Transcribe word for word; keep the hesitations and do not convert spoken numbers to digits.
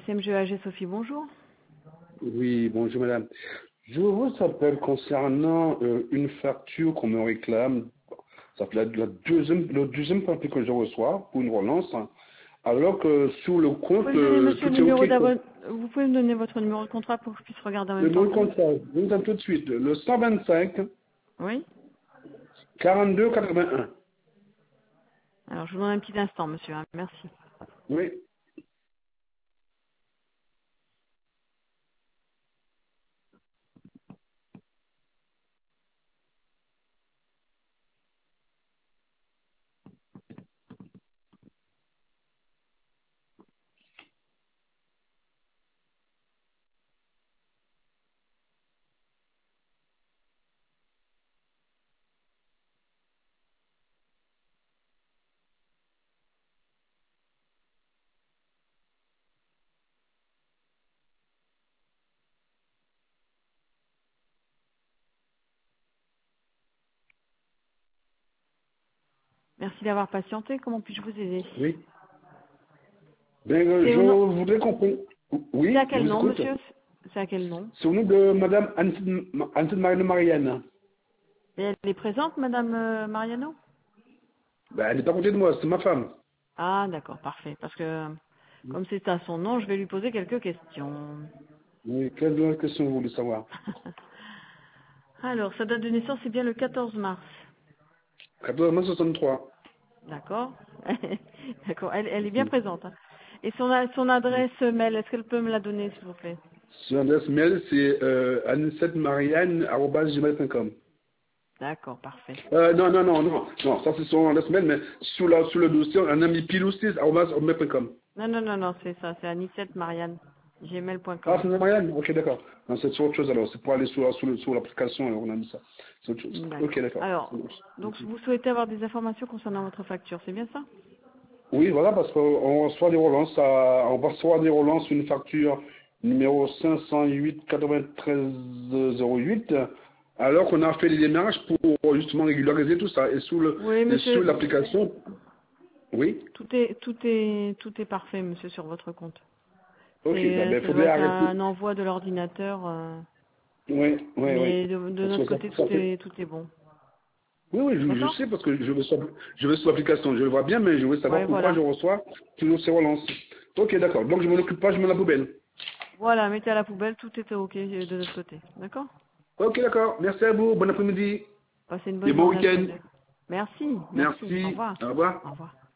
S M G A G Sophie, bonjour. Oui, bonjour madame. Je vous appelle concernant euh, une facture qu'on me réclame. Ça fait la, la deuxième, le deuxième papier que je reçois pour une relance, hein, alors que sur le Vous compte, pouvez me donner, euh, monsieur, tout le est numéro OK. Quoi. d'abonnement. Vous pouvez me donner votre numéro de contrat pour que je puisse regarder en Le même temps numéro de que vous. contrat, je vous donne tout de suite, le cent vingt-cinq Oui. quarante-deux quatre-vingt-un. Alors, je vous demande un petit instant, monsieur. hein. Merci. Oui. Merci d'avoir patienté. Comment puis-je vous aider? Oui. Ben, euh, C'est je au nom. voudrais comprendre. C'est à Oui, je quel vous nom, écoute. monsieur? C'est à quel nom? C'est au nom de madame Anne-Marie de Marianne. Et elle est présente, madame euh, Mariano? Ben, elle n'est pas à côté de moi, c'est ma femme. Ah, d'accord, parfait. Parce que, comme c'est à son nom, je vais lui poser quelques questions. Oui, quelle question vous voulez savoir? Alors, sa date de naissance, c'est bien le quatorze mars. quatorze soixante-trois. D'accord. D'accord. Elle, elle est bien présente. hein. Et son, a- son adresse mail, est-ce qu'elle peut me la donner, s'il vous plaît? Son adresse mail, c'est euh, anisette marianne arobase gmail point com. D'accord, parfait. Euh, non, non, non, non, non, ça c'est son adresse mail, mais sur, la, sur le dossier, on a mis piloustis arobase gmail point com. Non, non, non, non, c'est ça, c'est anisette marianne gmail point Ah, com. c'est Marianne? Ok, d'accord. Non, c'est sur autre chose alors, c'est pour aller sur, sur, le- sur l'application, alors on a mis ça. C'est autre chose. Ok, D'accord. d'accord. Alors, Ça marche. donc Ok. vous souhaitez avoir des informations concernant votre facture, c'est bien ça? Oui, voilà, parce qu'on reçoit des relances, à, on va recevoir des relances, une facture numéro cinq cent huit quatre-vingt-treize zéro huit, alors qu'on a fait des démarches pour justement régulariser tout ça. Et sous le, Oui, et sur monsieur, l'application, oui, tout est, tout est, tout est parfait, monsieur, sur votre compte. ok, ben, C'est, ben, ça doit faudrait être arrêter. un envoi de l'ordinateur, euh, Oui, oui, oui. mais de, de Parce notre que ça, côté, tout ça fait... est, tout est bon. Oui, oui, je, je D'accord? sais, parce que je vais, sur, je vais sur l'application, je le vois bien, mais je veux Oui, savoir pourquoi je voilà. reçois toujours ces relances. Ok, d'accord, donc je ne m'en occupe pas, je mets la poubelle. Voilà, mettez à la poubelle, tout était ok de notre côté. D'accord? Ok, d'accord, merci à vous, bon après-midi Passez une et bonne bon journée à tous week-end. les deux. Merci, merci. Au Merci, revoir. au revoir. Au revoir.